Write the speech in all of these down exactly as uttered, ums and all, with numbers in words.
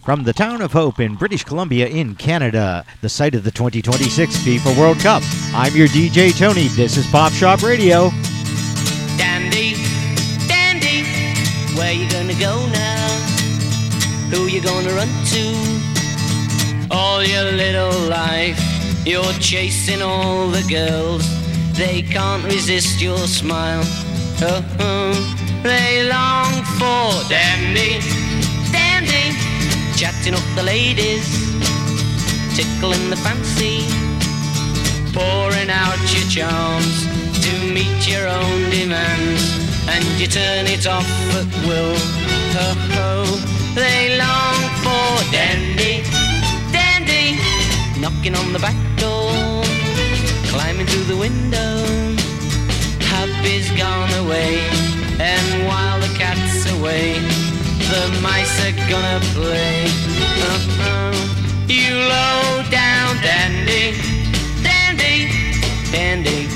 From the town of Hope in British Columbia in Canada, the site of the twenty twenty-six FIFA World Cup, I'm your D J Tony. This is Pop Shop Radio. Dandy, Dandy, where you gonna go now? Who you gonna run to? All your little life, you're chasing all the girls. They can't resist your smile. Oh, oh. They long for Dandy, Dandy, chatting up the ladies, tickling the fancy, pouring out your charms to meet your own demands, and you turn it off at will. Oh, oh. They long for Dandy, Dandy, knocking on the back door, climbing through the window. Happy's gone away, and while the cat's away, the mice are gonna play. Uh-huh. You low down Dandy, Dandy, Dandy,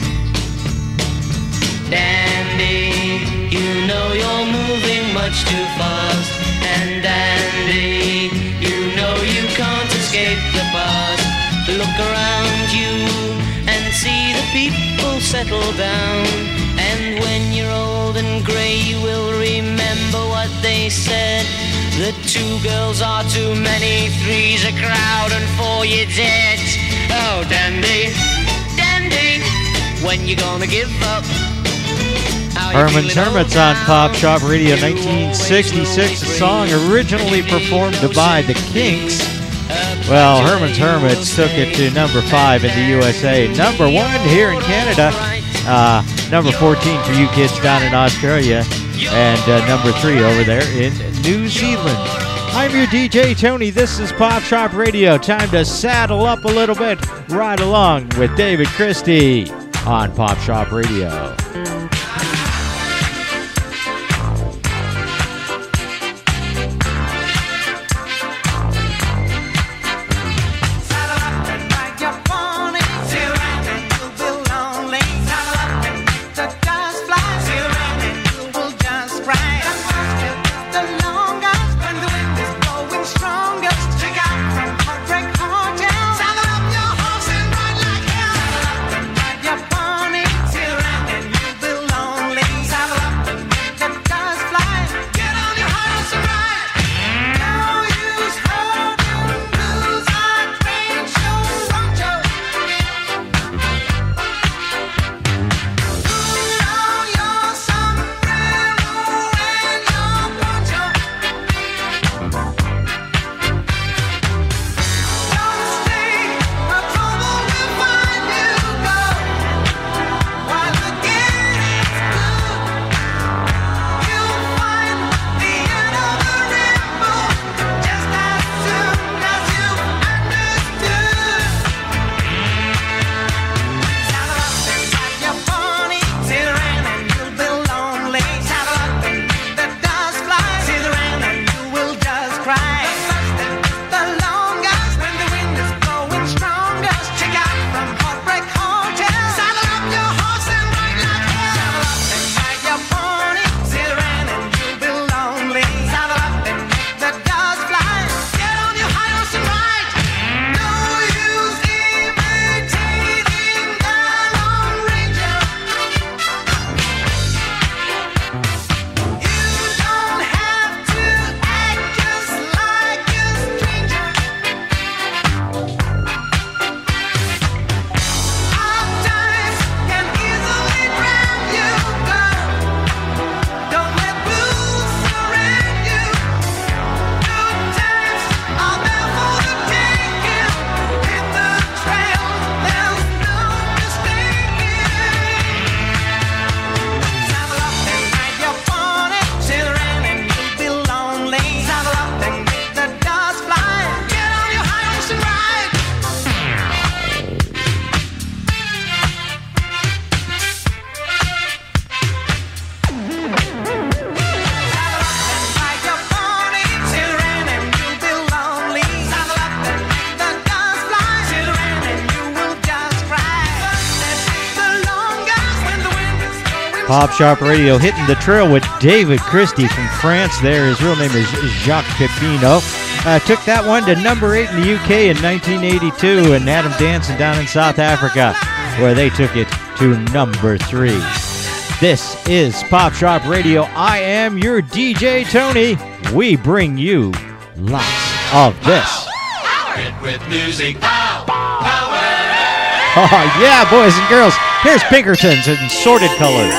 Dandy. You know you're moving much too fast, and Dandy, you know you can't escape the past. Look around you and see the people settle down, and when you're old and grey you will remember what they said. The two girls are too many, three's a crowd, and four you're dead. Oh Dandy, Dandy, when you gonna give up? Herman's Hermits on Pop Shop Radio, nineteen sixty-six, a song originally performed by the Kinks. Well, Herman's Hermits took it to number five in the U S A, number one here in Canada, uh, number fourteen for you kids down in Australia, and uh, number three over there in New Zealand. I'm your D J Tony. This is Pop Shop Radio. Time to saddle up a little bit, ride along with David Christie on Pop Shop Radio. Pop Shop Radio, hitting the trail with David Christie from France there. His real name is Jacques Pepino. uh, took that one to number eight in the U K in nineteen eighty-two and had them dancing down in South Africa, where they took it to number three. This is Pop Shop Radio. I am your D J, Tony. We bring you lots of this. Power it with music. Pow, power it. Oh, yeah, boys and girls. Here's Pinkertons in Sorted Colors.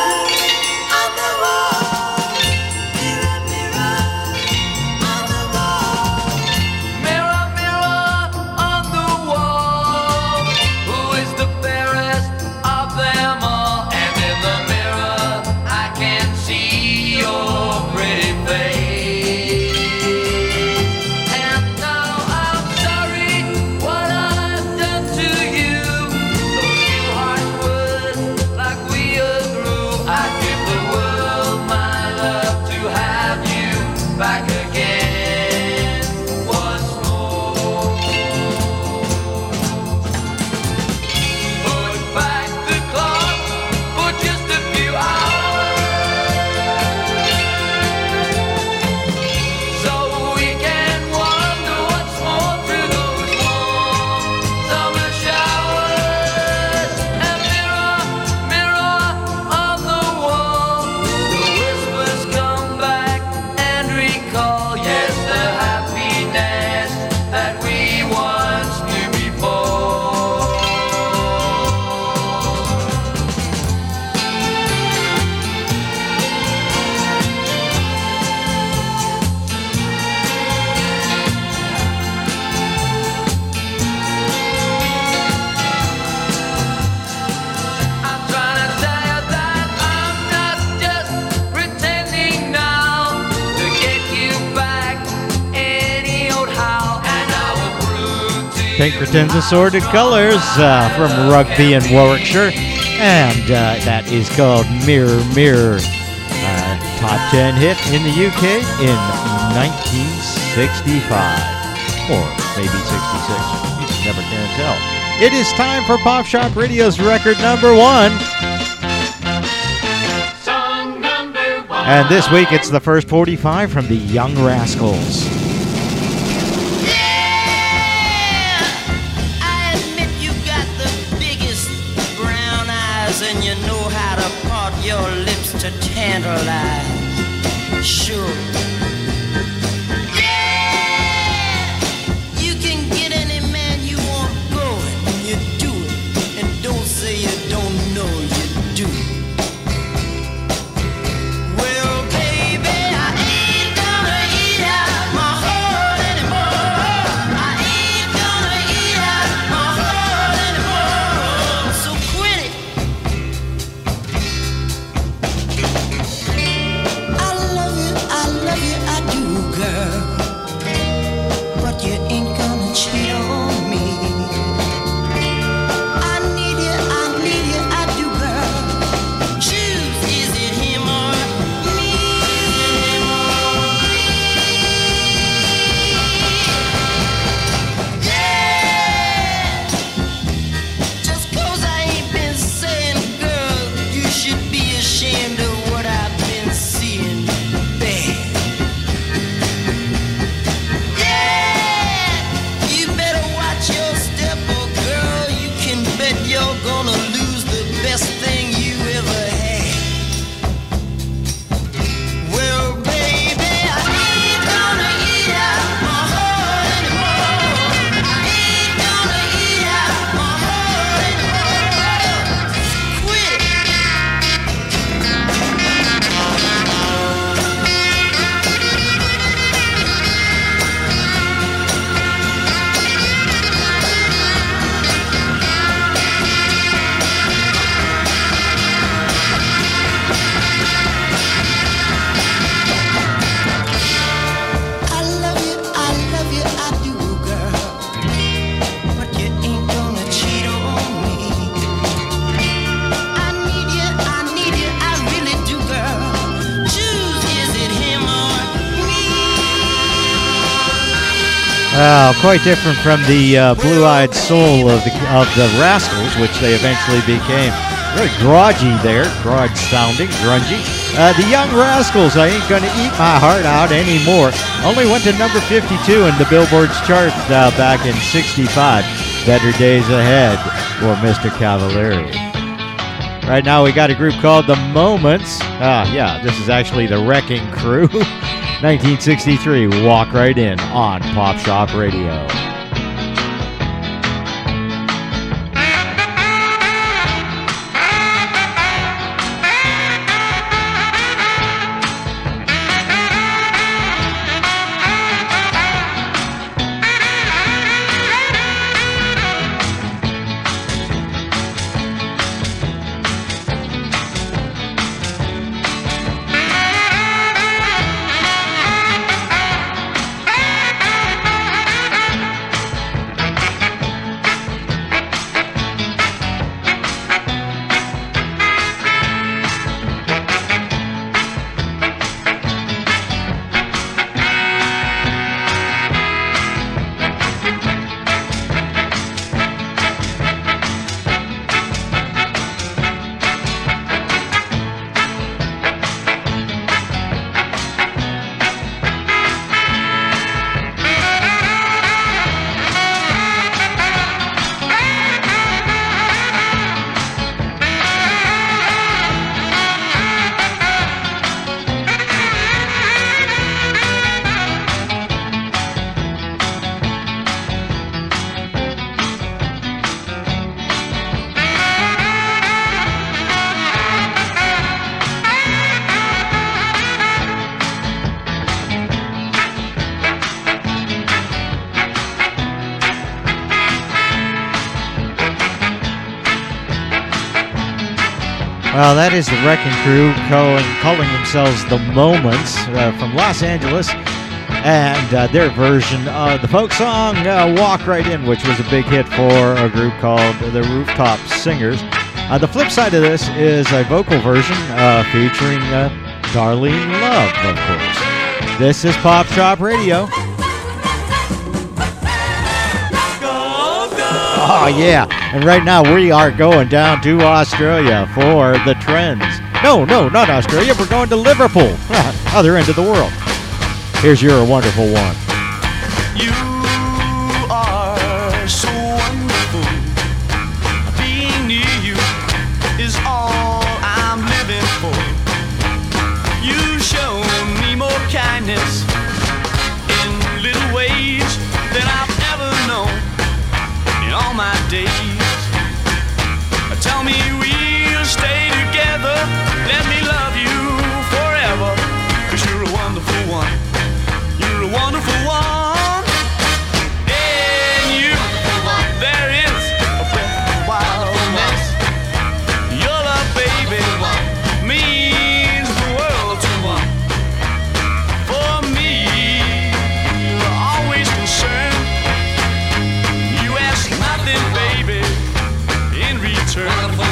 Pinkertons Assorted Colors uh, from Rugby in Warwickshire, and uh, that is called Mirror Mirror, uh, top ten hit in the U K in nineteen sixty-five, or maybe sixty-six, you never can tell. It is time for Pop Shop Radio's record number one. Song number one. And this week it's the first forty-five from the Young Rascals. And you know how to part your lips to tantalize. Sure. Yeah! You can get any man you want going. You do it. And don't say you don't know you do it. Well, baby, I ain't gonna eat out my heart anymore. I ain't gonna eat out my heart anymore. So quit it. I love you, I love you, I do, girl. But you ain't gonna cheat on me. I need you, I need you, I do, girl. Choose, is it him or me? Yeah! Just 'cause I ain't been saying, girl, you should be ashamed of what I've been seeing, babe. Yeah! You better watch your step, oh girl. You can bet you're gonna lose the best thing you ever had. Well, baby, I ain't gonna eat out my heart anymore. I ain't gonna eat out my heart anymore. Quit it. I love you, I love you, I do, girl. But you ain't gonna cheat on me. I need you, I need you, I really do, girl. Choose, is it him or me? Well, quite different from the uh, blue-eyed soul of the of the Rascals, which they eventually became. Very grungy there, grunge sounding, grungy. Uh, the Young Rascals, I Ain't Gonna Eat My Heart Out Anymore, only went to number fifty-two in the Billboard's chart uh, back in sixty-five. Better days ahead for Mister Cavallari. Right now we got a group called The Moments. Ah, yeah, this is actually the Wrecking Crew. nineteen sixty-three, Walk Right In on Pop Shop Radio. Well, that is the Wrecking Crew calling, calling themselves The Moments uh, from Los Angeles, and uh, their version of the folk song uh, Walk Right In, which was a big hit for a group called the Rooftop Singers. Uh, the flip side of this is a vocal version uh, featuring uh, Darlene Love, of course. This is Pop Shop Radio. Oh, yeah. And right now we are going down to Australia for the Trends. No, no, not Australia. We're going to Liverpool, other end of the world. Here's your wonderful one. You are so wonderful. Being near you is all I'm living for. You show me more kindness in little ways than I've ever known in all my days. Tell me we'll stay together. Let me love you forever. 'Cause you're a wonderful one. You're a wonderful one. In you, there is a breath of wildness. Your love, baby, means the world to me. For me, you're always concerned. You ask nothing, baby, in return.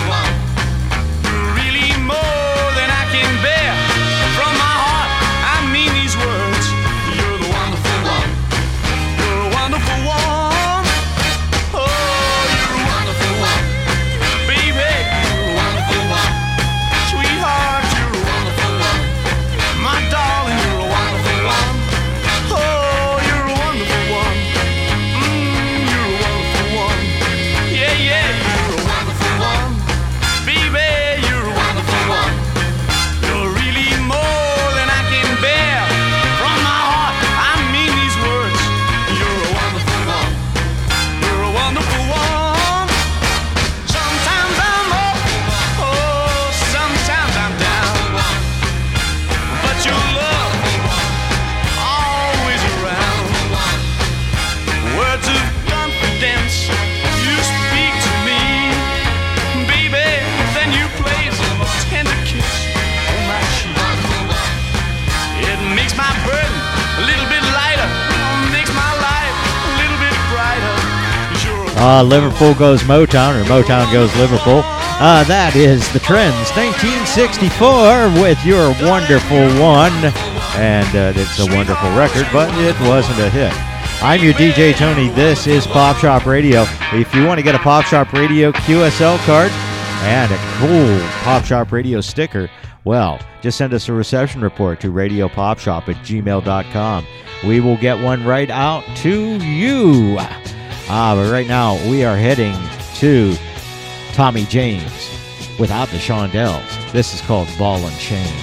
You're really more than I can bear. From my heart, I mean these words. You're the wonderful one. You're a wonderful one. Oh, you're a wonderful one. Baby, you're a wonderful one. Sweetheart, you're a wonderful one. My darling, you're a wonderful one. Oh, you're a wonderful one. Mmm, you're a wonderful one. Yeah, yeah, you're a wonderful one. Baby, you're a wonderful one. You're really more than I can bear. From my heart, I mean these words. You're a wonderful one. You're a wonderful one. Sometimes I'm up, oh, sometimes I'm down. But your love, always around. Words of confidence you speak to me, baby. Then you place a tender kiss on my cheek. It makes my burden a little bit lighter, makes my life a little bit brighter. 'Cause you're a Uh, Liverpool goes Motown, or Motown goes Liverpool. Uh, that is the Trends, nineteen sixty-four, with Your Wonderful One. And uh, it's a wonderful record, but it wasn't a hit. I'm your D J Tony. This is Pop Shop Radio. If you want to get a Pop Shop Radio Q S L card and a cool Pop Shop Radio sticker, Well, just send us a reception report to radio pop shop at gmail dot com. We will get one right out to you. Ah, but right now we are heading to Tommy James without the Shondells. This is called Ball and Chain.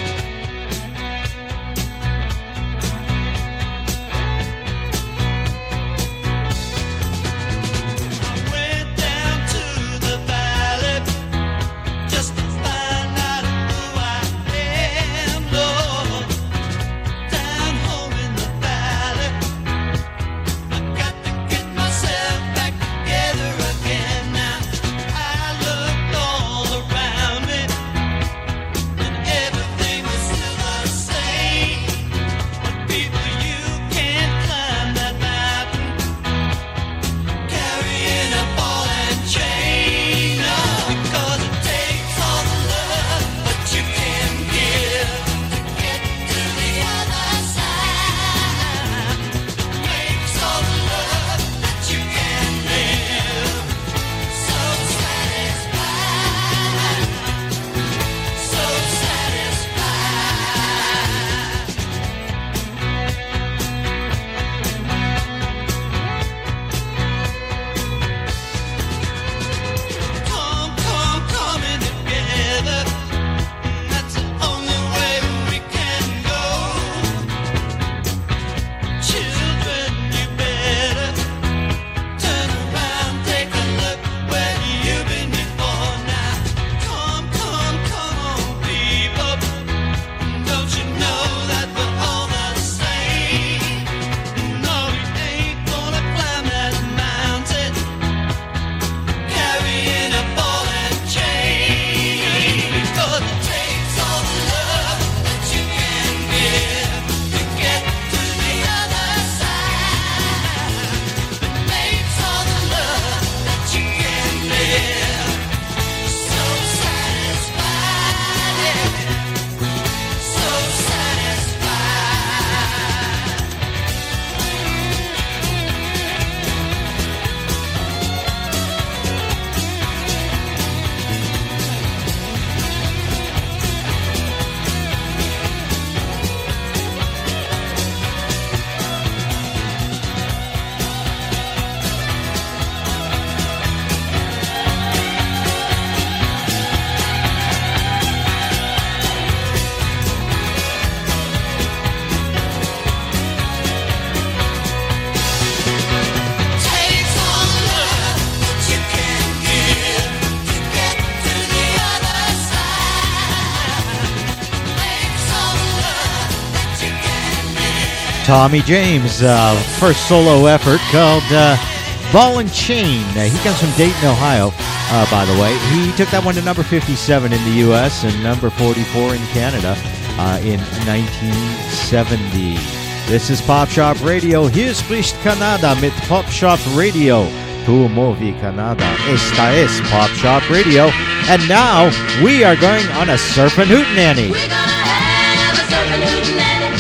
Tommy James, uh, first solo effort called uh, Ball and Chain. Uh, he comes from Dayton, Ohio, uh, by the way. He took that one to number fifty-seven in the U S and number forty-four in Canada uh, in nineteen seventy. This is Pop Shop Radio. Hier spricht Kanada mit Pop Shop Radio. Tu movi Canada. Esta es Pop Shop Radio. And now we are going on a Surfin' Hootenanny. We're gonna have a surfing hootenanny.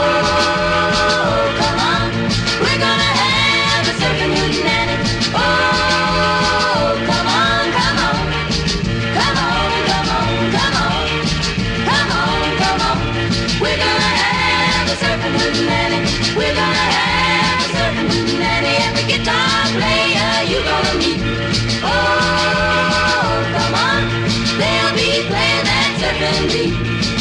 Oh, come on. We're gonna have a surfing hootenanny. Oh, come on, come on. Come on, come on, come on. Come on, come on. We're gonna have a surfing hootenanny. We're gonna have a surfing hootenanny. Every guitar player you're gonna meet. Oh, come on. They'll be playing that surfing beat.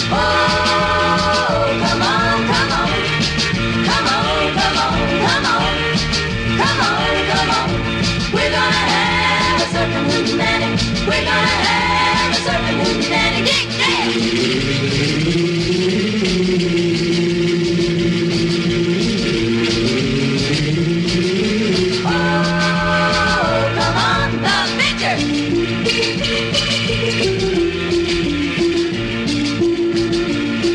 Oh, come on, come on. Come on, come on, come on. Come on, come on. We're gonna have a surfing hootenanny. We're gonna have a surfing hootenanny. Dig that! Oh, come on, the victor!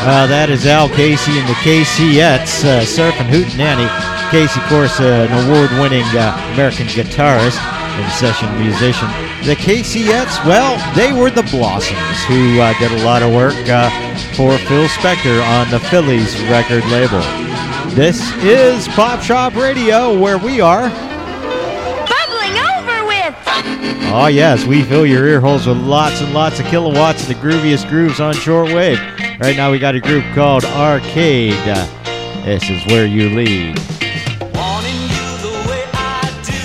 Uh, that is Al Casey and the Caseyettes, uh, Surfin' Hootenanny. Casey, of course, uh, an award-winning uh, American guitarist and session musician. The Caseyettes, well, they were the Blossoms, who uh, did a lot of work uh, for Phil Spector on the Phillies record label. This is Pop Shop Radio, where we are bubbling over with. Oh, yes, we fill your ear holes with lots and lots of kilowatts of the grooviest grooves on shortwave. Right now we got a group called Arcade. Uh, this is Where You Lead. Wanting you the way I do,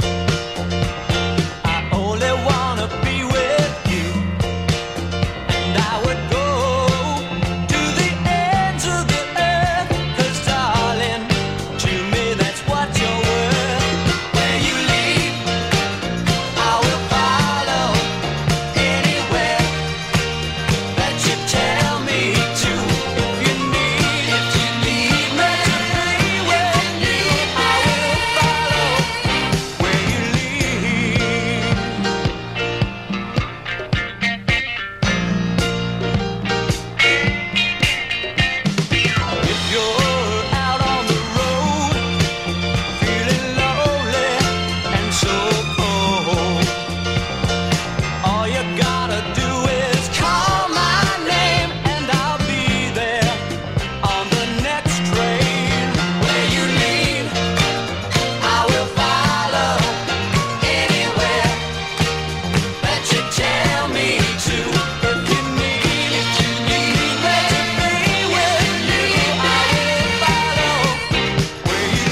I only wanna be with you, and I would go to the ends of the earth, 'cause darling, to me that's what you're worth. Where you lead, I will follow anywhere that you tell me to. If you need, if you need me to be with you, I will follow where you lead. If you're out on the road, feeling lonely and so cold, all you gotta do is call my name and I'll be there on the next train. Where you lead, I will follow anywhere that you tell me to. If you need, if you need me to be with you, I will follow where you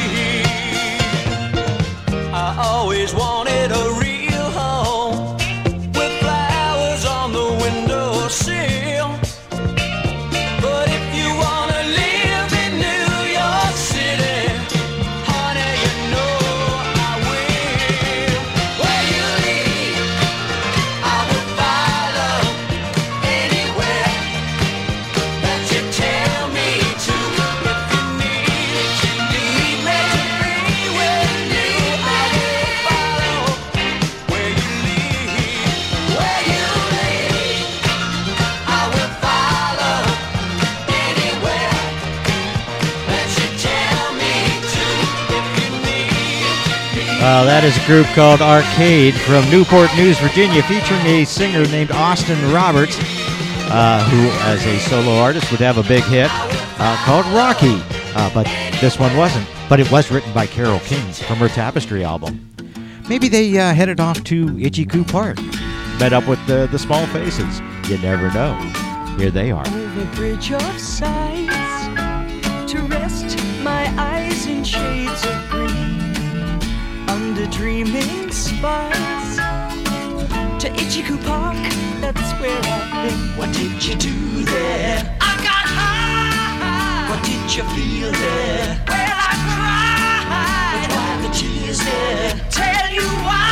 lead. I always wanted a real home with flowers on the windowsill. But if you wanna live in New York City, honey, you know I will. Where you lead, I will follow anywhere that you tell me to. If you need, if you need me to be with you, I will follow where you lead. Where you lead, I will follow anywhere that you tell me to. If you need, Uh, that is a group called Arcade from Newport News, Virginia, featuring a singer named Austin Roberts, uh, who, as a solo artist, would have a big hit uh, called Rocky. Uh, but this one wasn't. But it was written by Carole King from her Tapestry album. Maybe they uh, headed off to Itchy Coo Park, met up with the, the Small Faces. You never know. Here they are. Over bridge of sights to rest my eyes in shades of green, under dreaming spires to Itchy Coo Park, that's where I've been. What did you do there? I got high. What did you feel there? Well, I cried. But why the tears there? Tell you why.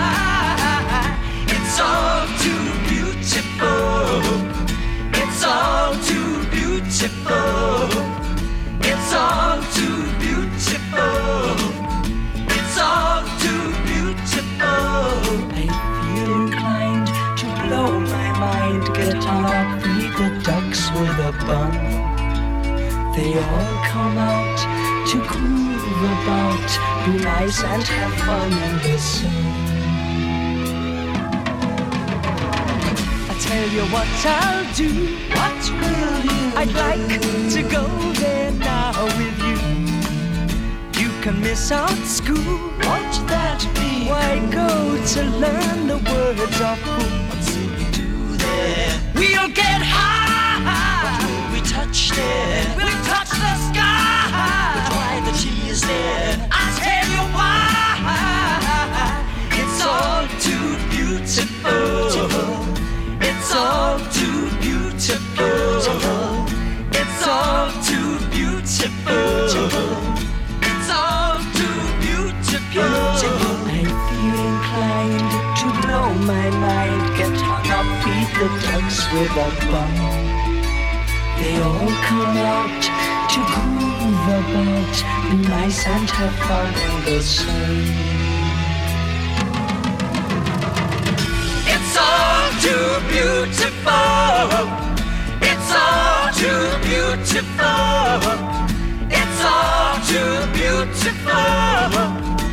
It's all too beautiful. It's all too beautiful. It's all too beautiful. It's all too beautiful. I feel inclined to blow my mind, get on up, feed the ducks with a bun. They all come out to groove about, be nice and have fun in the sun. I tell you what I'll do. What will you I'd like to go there now with you. You can miss out school. Won't that be? Why go to learn the words of who? What's it we do there? We'll get high. What will we touch there? We'll touch the sky. But why the tears there? I'll tell you why. It's all too beautiful. It's all too beautiful. It's all too beautiful. It's all too beautiful. I feel inclined to blow my mind, get hung up, feed the ducks with a bun. They all come out to groove about, be nice and have fun in the sun. It's all too beautiful. It's all beautiful. It's all too beautiful.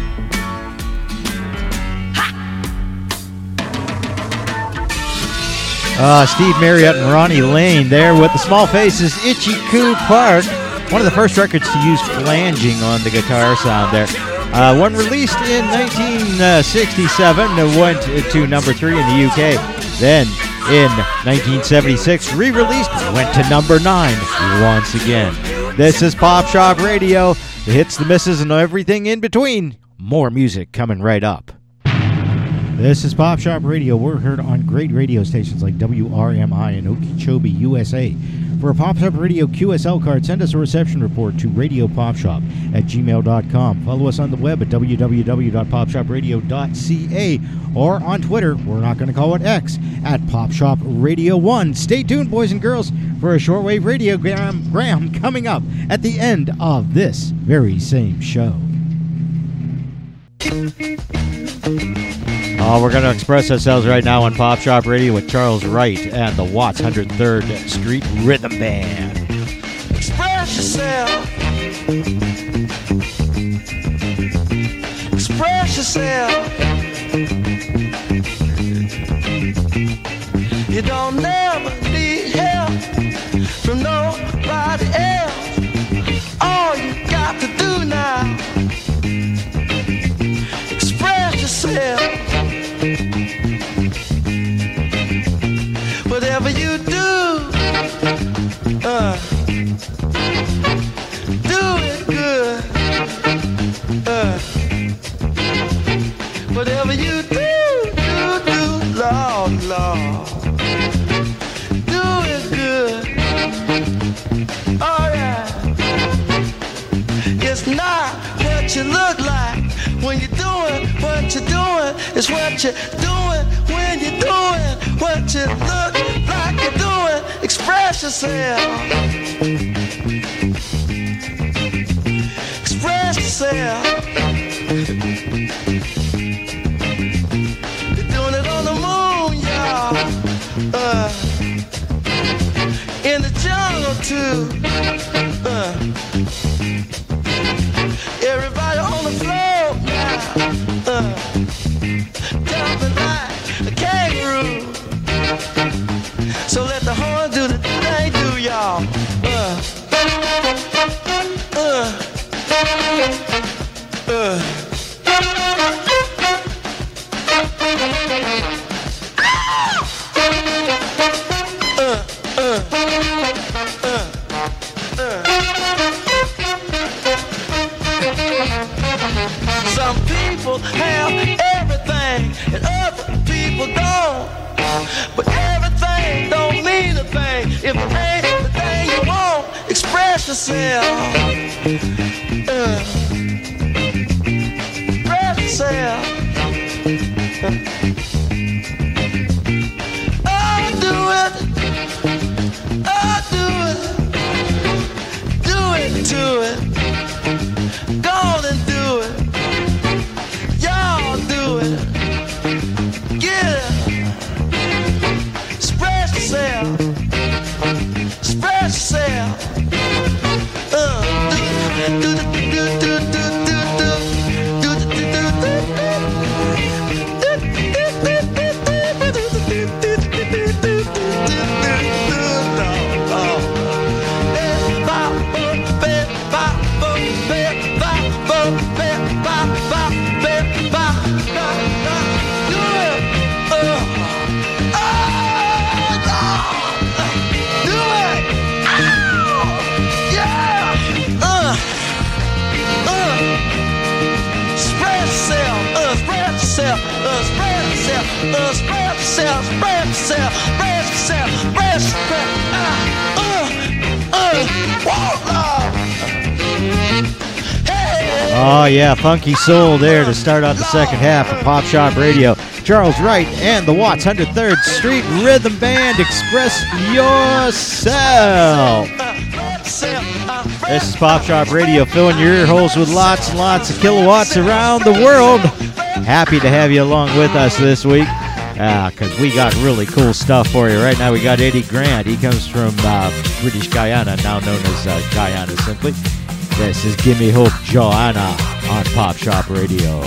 Uh, Steve Marriott and Ronnie Lane there with the Small Faces, Itchy Coo Park. One of the first records to use flanging on the guitar sound there. Uh, one released in nineteen sixty-seven, it went to number three in the U K. Then in nineteen seventy-six, re-released, went to number nine once again. This is Pop Shop Radio. The hits, the misses, and everything in between. More music coming right up. This is Pop Shop Radio. We're heard on great radio stations like W R M I in Okeechobee, U S A. For a Pop Shop Radio Q S L card, send us a reception report to radio pop shop at gmail dot com. Follow us on the web at w w w dot pop shop radio dot c a or on Twitter, we're not going to call it X, at Pop Shop Radio one. Stay tuned, boys and girls, for a shortwave radiogram gram coming up at the end of this very same show. Oh, we're going to express ourselves right now on Pop Shop Radio with Charles Wright and the Watts one hundred third Street Rhythm Band. Express yourself. Express yourself. You don't never need help from nobody else. All you got to do now, express yourself. Whatever you do, uh, do it good. Uh, whatever you do, do, do, Lord, Lord, do it good. Oh yeah, it's not what you look like when you're doing what you're doing. It's what you're doing when you're doing what you look like you're doing. Express yourself. Express yourself. You're doing it on the moon, y'all. Uh, in the jungle too. Uh, everybody on the floor now. Uh, jumping like a kangaroo. So let the horn do the thing they do, y'all. Uh, uh, uh. Some people have everything and other people don't. But everything don't mean a thing if it ain't the thing you want. Express yourself. Uh, express yourself. Oh, do it. Oh, do it. Do it to it. Go on and do it. Y'all do it. Get it. Express yourself. Express yourself. Uh, do, do, do, do, do, do, do, do, do, do, do, Uh, spread yourself, spread yourself, spread yourself, spread yourself, uh, uh, uh, whoa, Lord. Hey. Oh, yeah, funky soul there to start out the second half of Pop Shop Radio. Charles Wright and the Watts one hundred third Street Rhythm Band. Express yourself. This is Pop Shop Radio, filling your ear holes with lots and lots of kilowatts around the world. Happy to have you along with us this week. Yeah, because we got really cool stuff for you. Right now we got Eddie Grant. He comes from uh, British Guyana, now known as uh, Guyana simply. This is Gimme Hope Joanna on Pop Shop Radio.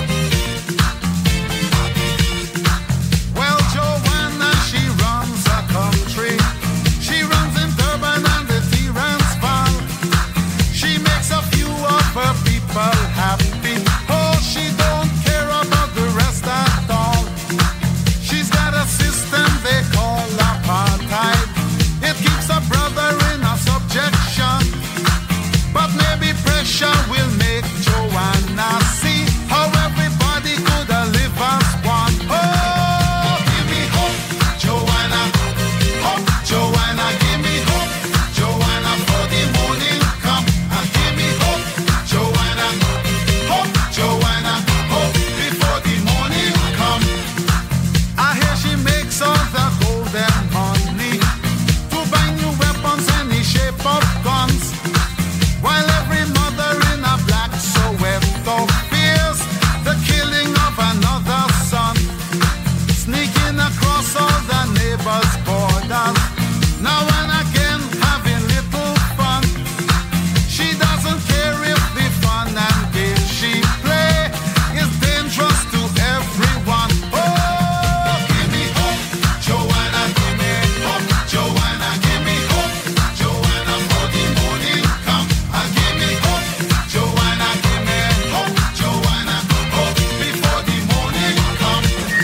Well, Joanna, she runs a country. She runs in Durban and the Transvaal. She makes a few of her people happy. Oh, she don't care about the rest at all. She's got a system they call apartheid. It keeps a brother in a subjection. But maybe pressure will make Joanna see how everybody could have lived as one. Oh, give me hope, Joanna. Hope, Joanna, give me hope, Joanna, for the morning come. And give me hope, Joanna. Hope, Joanna, hope before the morning come. I hear she makes all the golden money to buy new weapons, any shape of guns. While every mother in a black Soweto fears the killing of another son, sneaking across all the neighbors' borders, now and again having little fun. She doesn't care if the fun and game she play is dangerous to everyone. Oh, give me hope, Joanna, give me hope, Joanna, give me hope, Joanna, for the morning come. And give me hope, Joanna, give me hope, Joanna, hope before the morning come.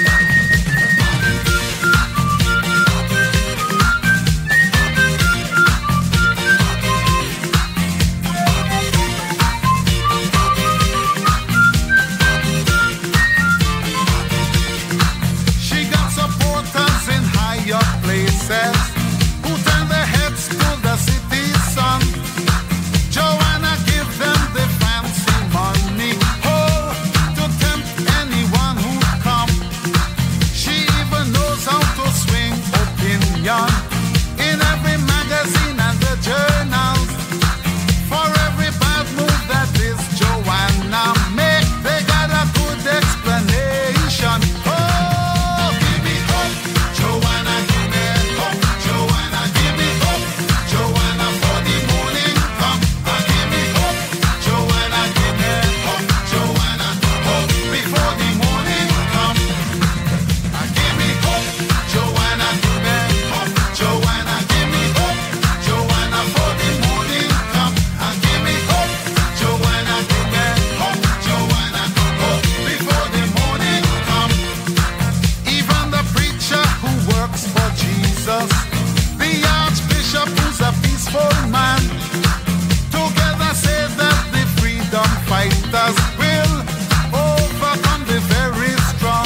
She got supporters in higher places who turn their heads to the city sun. Joanna give them the fancy money, oh, to tempt anyone who come. She even knows how to swing opinion in every magazine and the journals. For every bad move that this Joanna make, they got a good explanation. Oh, give me hope, Joanna, give me hope, Joanna, give me hope, Joanna, for the morning come. And give me hope, Joanna, give me hope, Joanna, hope before the morning come. And give me hope, Joanna, give me hope, Joanna, give me hope, Joanna, for the morning come. And give me hope, Joanna, give me hope, Joanna, hope before the morning come. Even the preacher who works for Jesus, the archbishop who's a peaceful man, together say that the freedom fighters will overcome the very strong.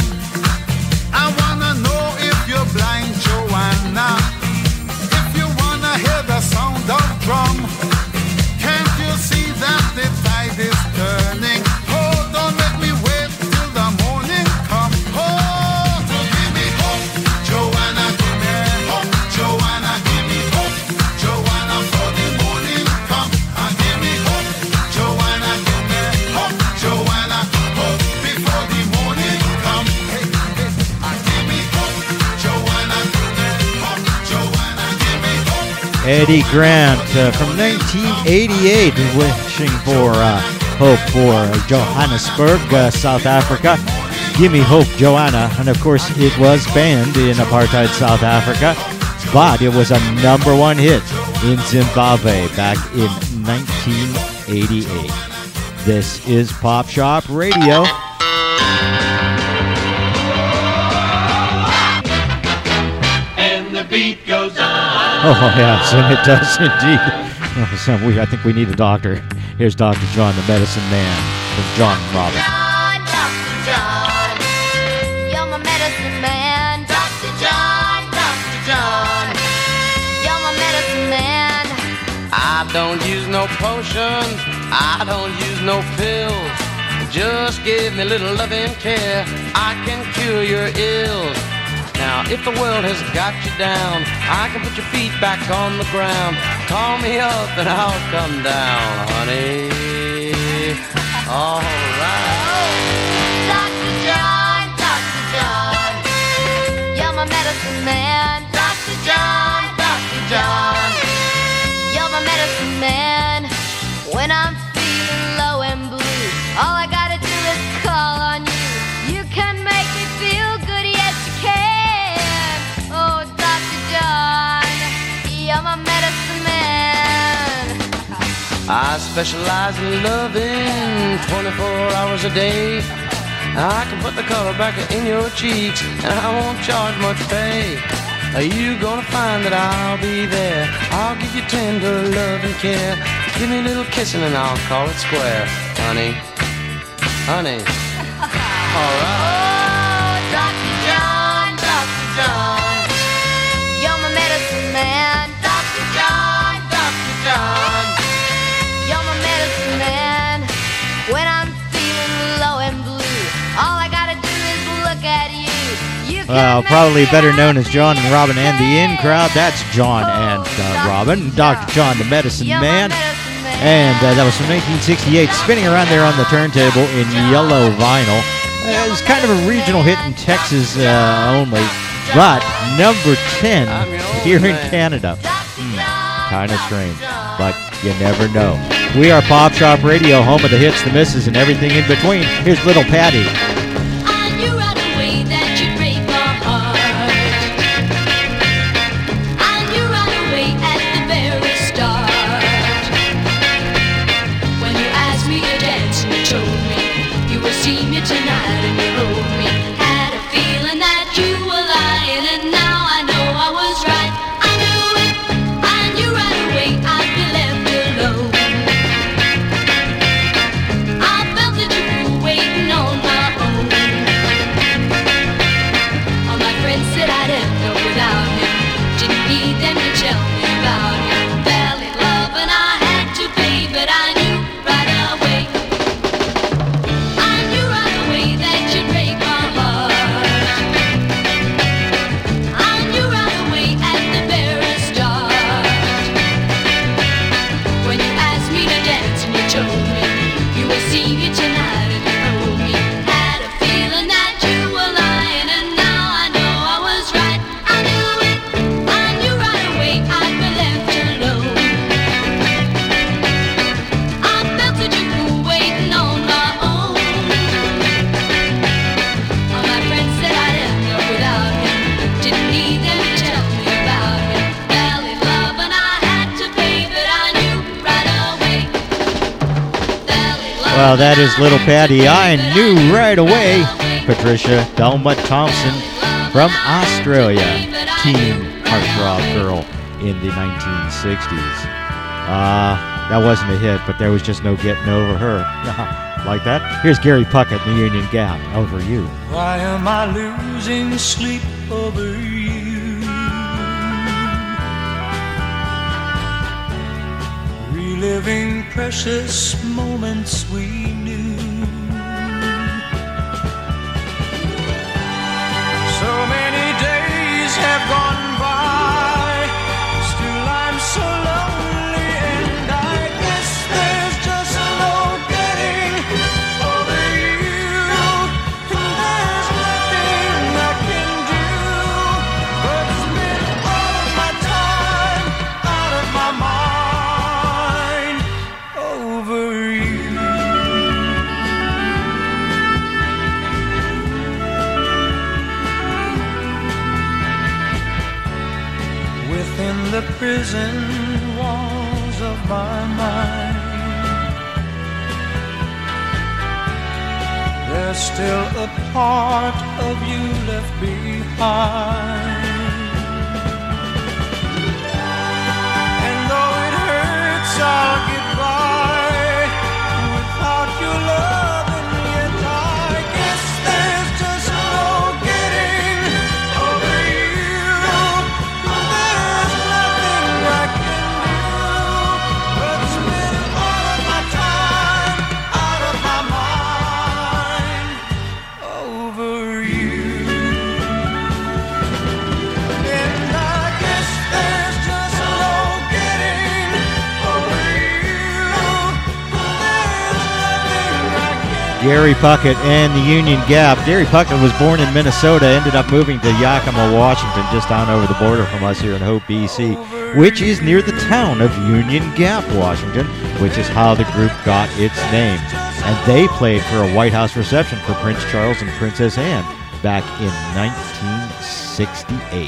I wanna know if you're blind, Joanna, if you wanna hear the sound of drum. Can't you see that the tide is turning? Oh, don't make me wait till the morning come. Oh, to give me hope, Joanna, give me hope, Joanna, give me hope, Joanna, for the morning come. And give me hope, Joanna, give me hope, Joanna, hope before the morning come. Hey, hey, and give me hope, Joanna, give me hope, Joanna, give me hope. Eddie Grant uh, from nineteen eighty-eight, wishing for uh, hope for Johannesburg, uh, South Africa. Gimme Hope, Joanna. And of course, it was banned in apartheid South Africa, but it was a number one hit in Zimbabwe back in nineteen eighty-eight. This is Pop Shop Radio. And the beat goes on. Oh, yes, and it does indeed. Oh, so we, I think we need a doctor. Here's Doctor John, the medicine man, from John Robert. John, Doctor John, you're my medicine man. Doctor John, Doctor John, you're my medicine man. I don't use no potions, I don't use no pills. Just give me a little loving care, I can cure your ills. Now, if the world has got you down, I can put your feet back on the ground. Call me up and I'll come down, honey. All right. Doctor John, Doctor John, my medicine man, Doctor John, Doctor John. You're my medicine man. When I'm feeling low and blue, all I gotta do is call on you. You can make me feel good, yes you can. Oh, Doctor John, you're my medicine man. I specialize in loving twenty-four hours a day. I can put the color back in your cheeks, and I won't charge much pay. Are you gonna find that I'll be there? I'll give you tender love and care. Give me a little kissing and I'll call it square. Honey, honey, alright. Oh, Doctor John, Doctor John, you're my medicine man. Doctor John, Doctor John, you're my medicine man. When I'm feeling low and blue, all I gotta do is look at you. You can Well, make probably me better known as happy John and Robin and the In again. Crowd. That's John and uh, Robin. Doctor John, the Medicine You're my Man. medicine man. And uh, that was from nineteen sixty-eight, spinning around there on the turntable in yellow vinyl. Uh, it's kind of a regional hit in Texas uh, only, but number ten here in Canada. Hmm, kind of strange, but you never know. We are Pop Shop Radio, home of the hits, the misses, and everything in between. Here's Little Patty. I knew right away that you'd break my heart. I knew right away at the very start. When you asked me to dance and you told me you would see me tonight and you wrote me. Had a feeling that you were lying, and now I know I was right. I knew it, I knew right away I'd be left alone. I felt that you were waiting on my own. All my friends said I'd end up without him. Didn't need them to tell me about him. Fell in love and I had to pay, but I knew right away. I knew right away that you'd break my heart. I knew right away at the very start. When you asked me to dance and you told me you will see me tonight and you told me. Had a feeling that you were lying, and now I know I was right. I knew it, I knew right away I'd be left alone. I felt that you were waiting on my own. All my friends said I'd end up without him. Didn't need them to tell me about him. Fell in love and I had to pay, but I knew right away. Fell in love Well, that and is I Little had to Patty. pay, I but knew knew right away. right away. Patricia Delma Thompson from Australia, teen heartthrob girl in the nineteen sixties. Uh, that wasn't a hit, but there was just no getting over her. Like that? Here's Gary Puckett and the Union Gap, Over You. Why am I losing sleep over you? Reliving precious moments we knew. So many days have gone by, still I'm so lonely, and I guess there's just no getting over you. And there's nothing I can do but spend all of my time out of my mind over you. Within the prison walls of my mind, there's still a part of you left behind. And though it hurts, I'll get by without your love, and yet I guess there's just no getting over you. There's nothing I can do but spend all of my time out of my mind over you. Gary Puckett and the Union Gap. Gary Puckett was born in Minnesota, ended up moving to Yakima, Washington, just down over the border from us here in Hope, B C, which is near the town of Union Gap, Washington, which is how the group got its name. And they played for a White House reception for Prince Charles and Princess Anne back in nineteen sixty-eight.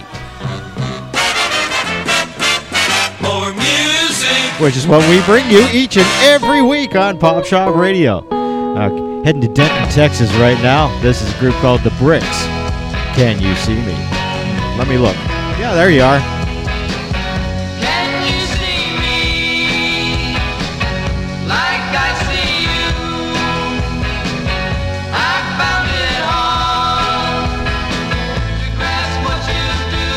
More music. Which is what we bring you each and every week on Pop Shop Radio. Uh, heading to Denton, Texas right now. This is a group called The Bricks. Can you see me? Let me look. Yeah, there you are. Can you see me like I see you? I found it hard to grasp what you do.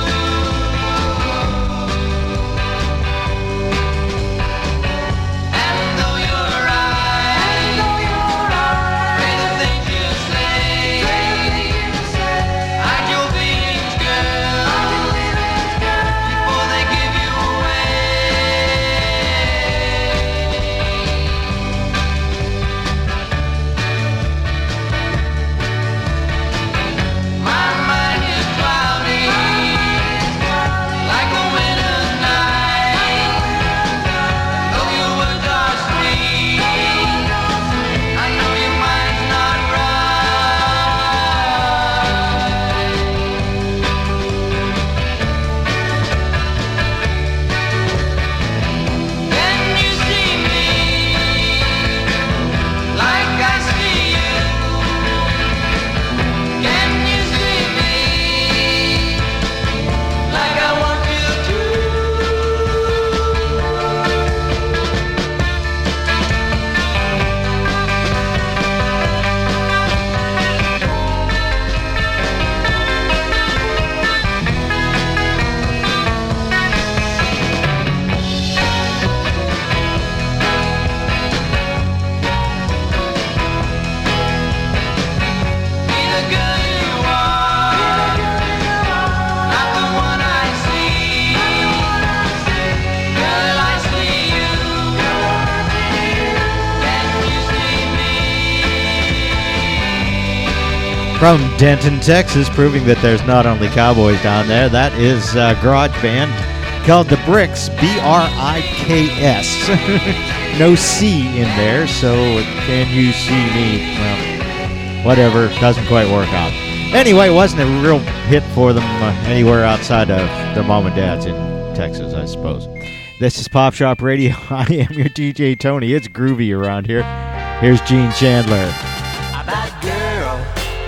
And though you're right, crazy things you say, hide your feelings, girl, before they give you away. My mind is cloudy, like a winter's night. Though your words are sweet, I know your mind's not right. Can you see me like I see you? Can you see me like I want you to? Be the girl you are, not the one I see. Girl, I see you. Can you see me? From Denton, Texas, proving that there's not only cowboys down there. That is a garage band called The Bricks, B R I K S. No C in there, so can you see me? Well, whatever, doesn't quite work out. Anyway, it wasn't a real hit for them uh, anywhere outside of their mom and dad's in Texas, I suppose. This is Pop Shop Radio. I am your D J Tony. It's groovy around here. Here's Gene Chandler. A bad girl.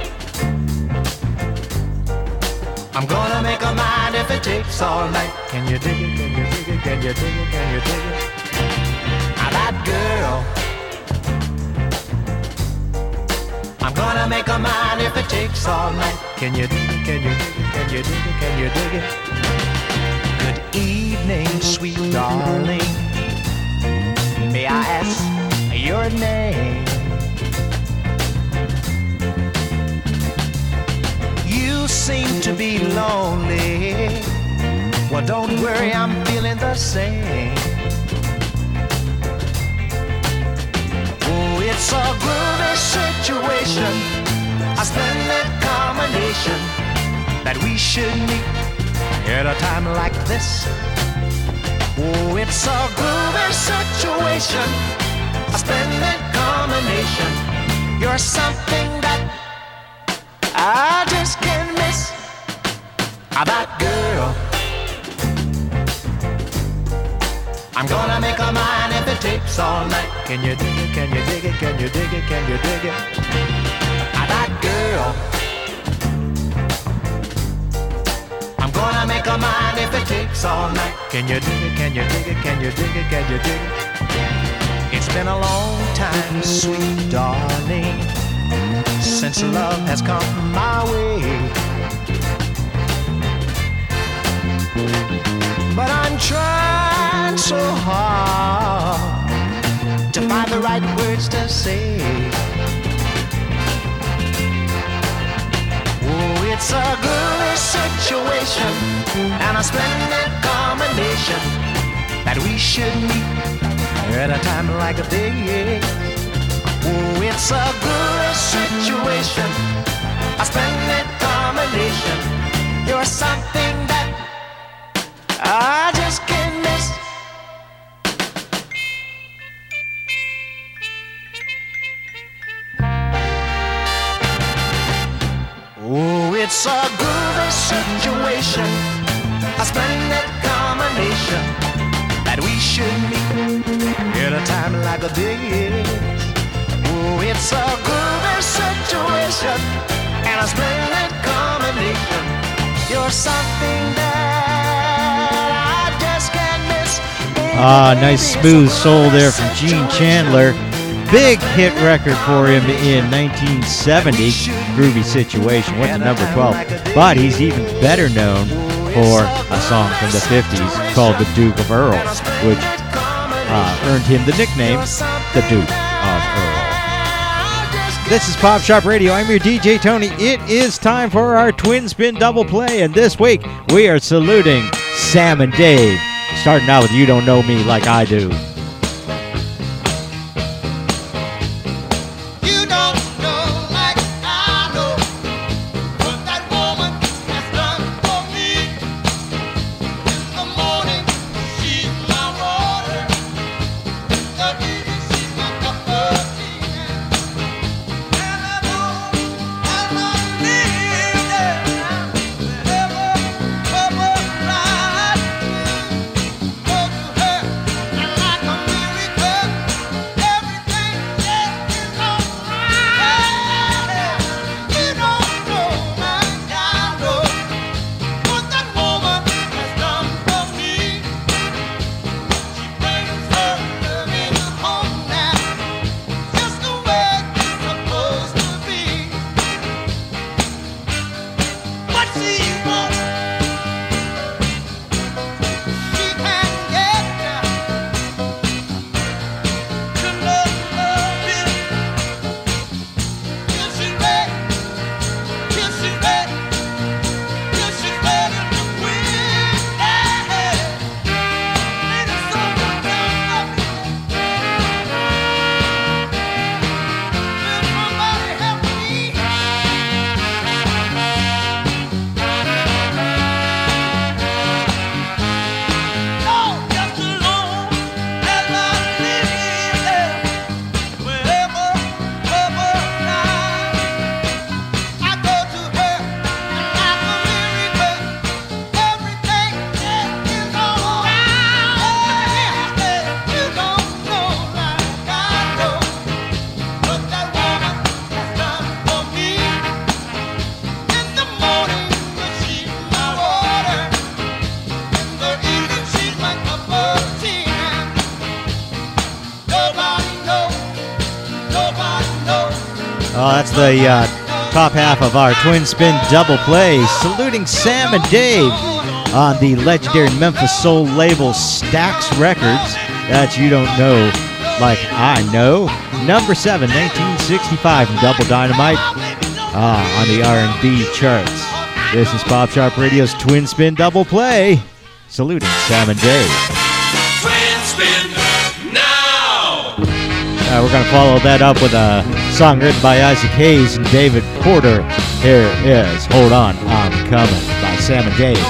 I'm gonna make a mind if it takes all night. Can you dig it? Can you dig it? Can you dig it? Can you dig it? A bad girl. I'm gonna make a mind if it takes all night. Can you dig it? Can you dig it? Can you dig it? Can you dig it? Good evening, sweet darling. May I ask your name? You seem to be lonely. Well, don't worry, I'm feeling the same. Oh, it's a groovy situation, a splendid combination that we should meet at a time like this. Oh, it's a groovy situation, a splendid combination. You're something that I just can't miss. That girl, I'm gonna make a mind if it takes all night. Can you dig it? Can you dig it? Can you dig it? Can you dig it? That girl, I'm gonna make a mind if it takes all night. Can you dig it? Can you dig it? Can you dig it? Can you dig it? It's been a long time, sweet darling, since love has come my way. But I'm trying so hard to find the right words to say. Oh, it's a good situation and a splendid combination that we should meet at a time like this. Oh, it's a good situation, a splendid combination. You're something that I just can't miss. Oh, it's a good situation, a splendid combination that we should meet at a time like this. Oh, it's a good situation and a splendid combination. You're something that I just can't miss. Ah, nice smooth soul there from Gene Chandler. Big hit record for him in nineteen seventy, Groovy Situation, went to number twelve. But he's even better known for a song from the fifties called The Duke of Earl, which uh, earned him the nickname The Duke of Earl. This is Pop Shop Radio. I'm your D J Tony. It is time for our Twin Spin Double Play, and this week we are saluting Sam and Dave, starting out with You Don't Know Me Like I Do. Oh, that's the uh, top half of our Twin Spin Double Play, saluting Sam and Dave on the legendary Memphis Soul label Stax Records. That's You Don't Know Like I Know. Number seven, nineteen sixty-five from Double Dynamite uh, on the R and B charts. This is Pop Shop Radio's Twin Spin Double Play, saluting Sam and Dave. Twin Spin now! Uh, we're going to follow that up with a song written by Isaac Hayes and David Porter. Here is Hold On, I'm Coming by Sam and Dave.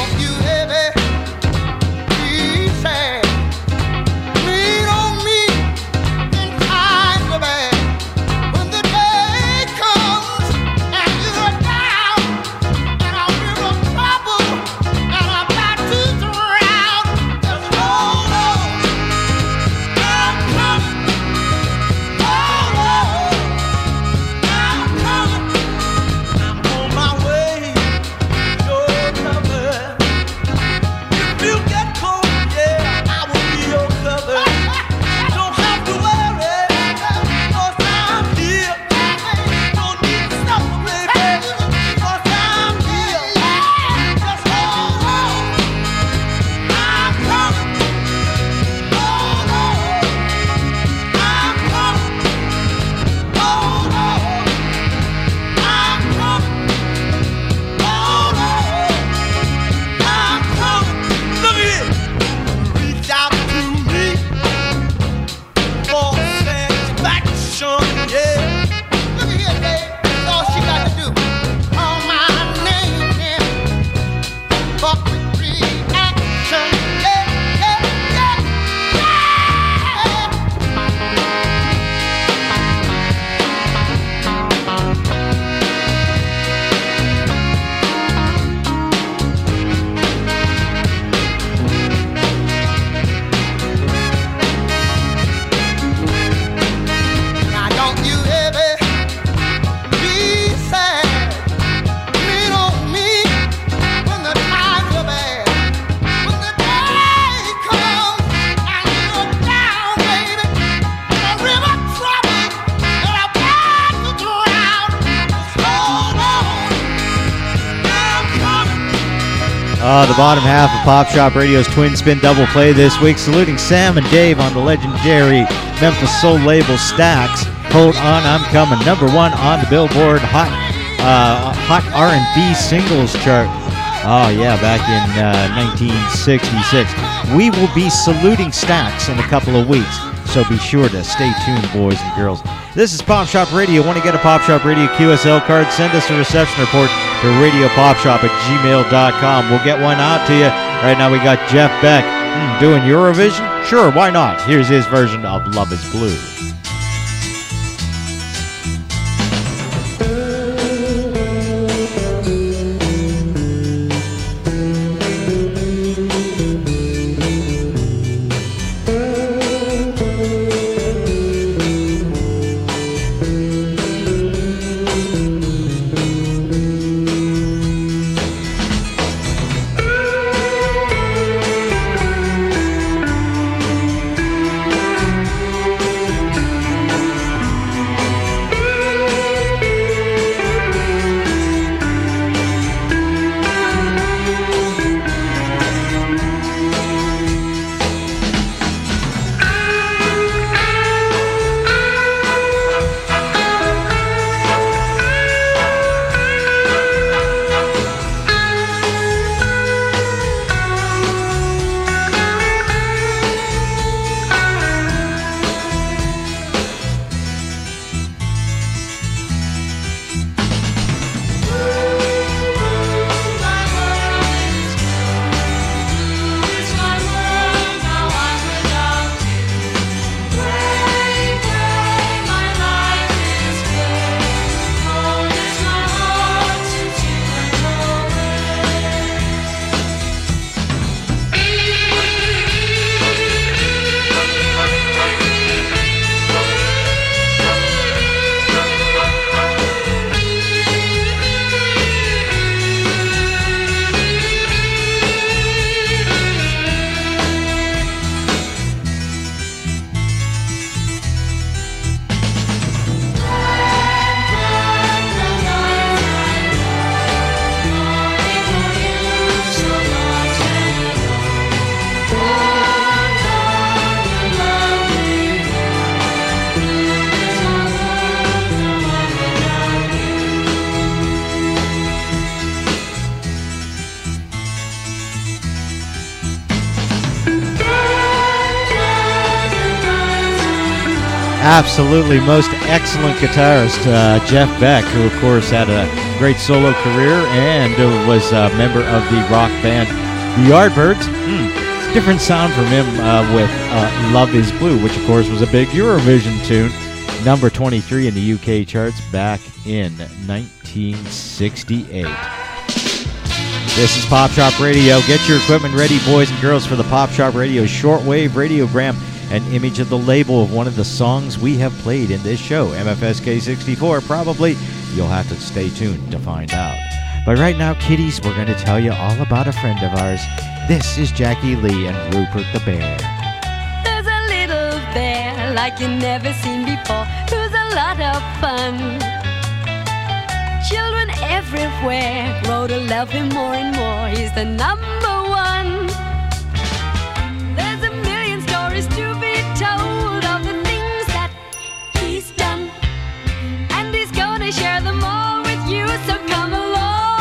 Uh, the bottom half of Pop Shop Radio's Twin Spin Double Play this week, saluting Sam and Dave on the legendary Memphis soul label Stax. Hold On, I'm Coming, number one on the Billboard Hot uh, Hot R and B Singles chart. Oh yeah, back in uh, nineteen sixty-six. We will be saluting Stax in a couple of weeks, so be sure to stay tuned, boys and girls. This is Pop Shop Radio. Want to get a Pop Shop Radio Q S L card? Send us a reception report to radiopopshop at gmail dot com. We'll get one out to you. Right now we got Jeff Beck hmm, doing Eurovision. Sure, why not? Here's his version of Love is Blue. Absolutely most excellent guitarist, uh, Jeff Beck, who of course had a great solo career and uh, was a member of the rock band The Yardbirds. Hmm. Different sound from him uh, with uh, Love is Blue, which of course was a big Eurovision tune. Number twenty-three in the U K charts back in nineteen sixty-eight. This is Pop Shop Radio. Get your equipment ready, boys and girls, for the Pop Shop Radio shortwave radiogram. An image of the label of one of the songs we have played in this show, M F S K sixty-four, probably. You'll have to stay tuned to find out. But right now, kiddies, we're going to tell you all about a friend of ours. This is Jackie Lee and Rupert the Bear. There's a little bear like you never seen before, who's a lot of fun. Children everywhere grow to love him more and more. He's the number one. There's a million stories to be told of the things that he's done, and he's gonna share them all with you, so come along.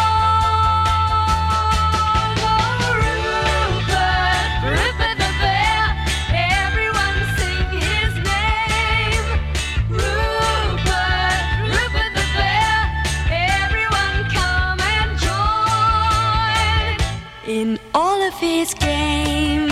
Oh, Rupert, Rupert the bear, everyone sing his name. Rupert, Rupert the bear, everyone come and join in all of his games.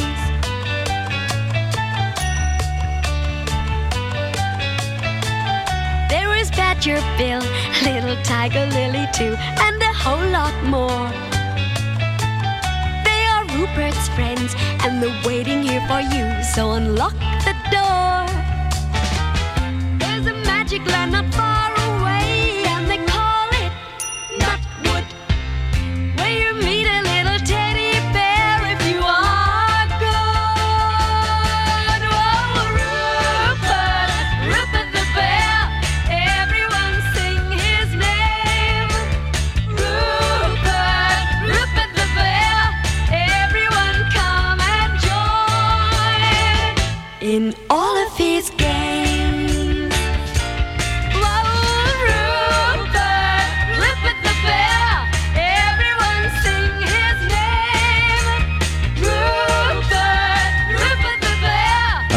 Badger Bill, little Tiger Lily too, and a whole lot more. They are Rupert's friends, and they're waiting here for you, so unlock the door. There's a magic land not far away, and they call it Nutwood, where you meet a little teddy bear if you are good. Oh, Rupert, Rupert the bear, Rupert the bear,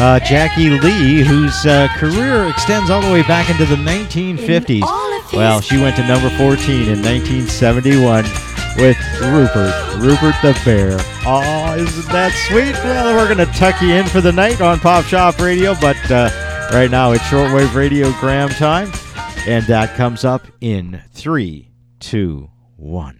Uh, Jackie Lee, whose uh, career extends all the way back into the nineteen fifties. Well, she went to number fourteen in nineteen seventy-one with Rupert, Rupert the Bear. Oh, isn't that sweet? Well, we're going to tuck you in for the night on Pop Shop Radio, but uh, right now it's Shortwave Radiogram time, and that comes up in three, two, one.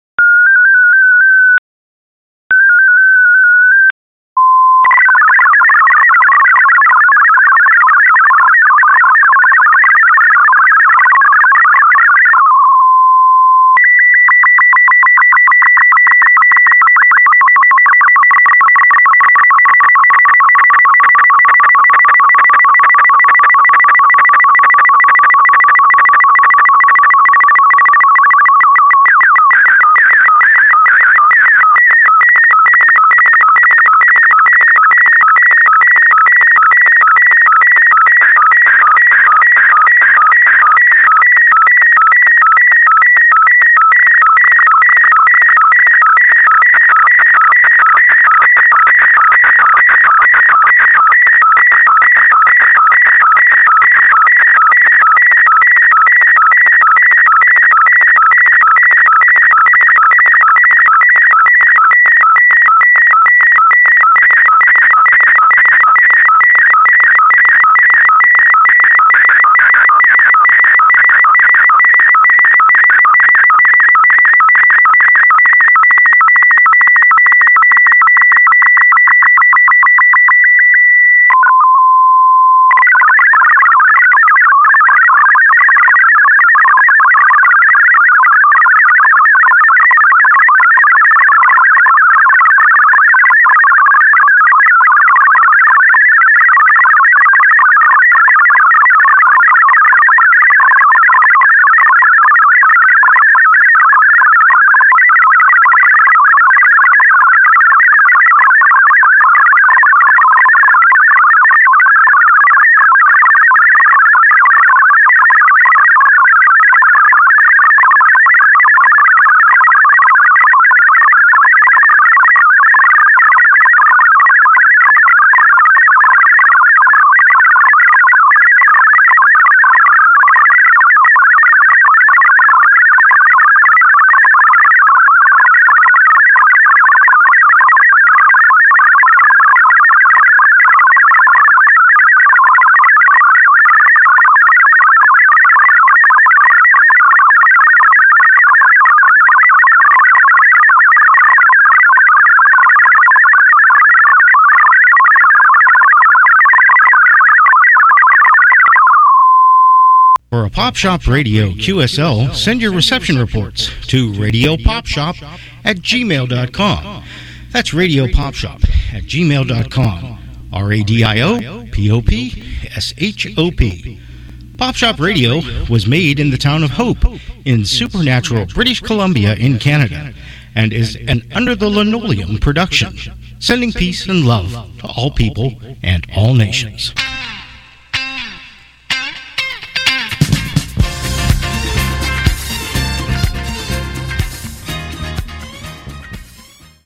For a Pop Shop Radio Q S L, send your reception reports to radio pop shop at gmail dot com. That's radio pop shop at gmail dot com. R A D I O P O P S H O P. Pop Shop Radio was made in the town of Hope in supernatural British Columbia in Canada and is an Under the Linoleum production, sending peace and love to all people and all nations.